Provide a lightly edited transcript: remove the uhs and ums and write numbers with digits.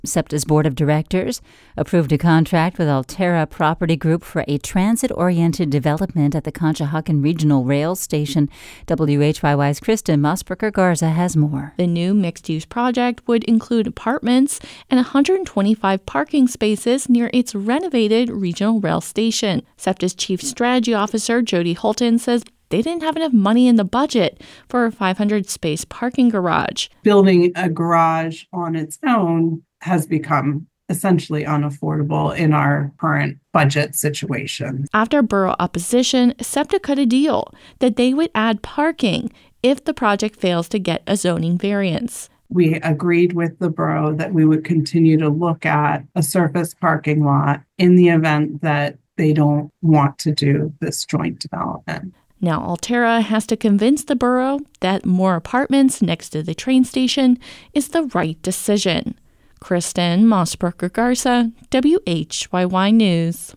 SEPTA's board of directors approved a contract with Alterra Property Group for a transit-oriented development at the Conshohocken Regional Rail Station. WHYY's Kristen Mossberger-Garza has more. The new mixed-use project would include apartments and 125 parking spaces near its renovated regional rail station. SEPTA's chief strategy officer, Jody Holton, says they didn't have enough money in the budget for a 500-space parking garage. Building a garage on its own has become essentially unaffordable in our current budget situation. After borough opposition, SEPTA cut a deal that they would add parking if the project fails to get a zoning variance. We agreed with the borough that we would continue to look at a surface parking lot in the event that they don't want to do this joint development. Now Alterra has to convince the borough that more apartments next to the train station is the right decision. Kristen Mossberger-Garza, WHYY News.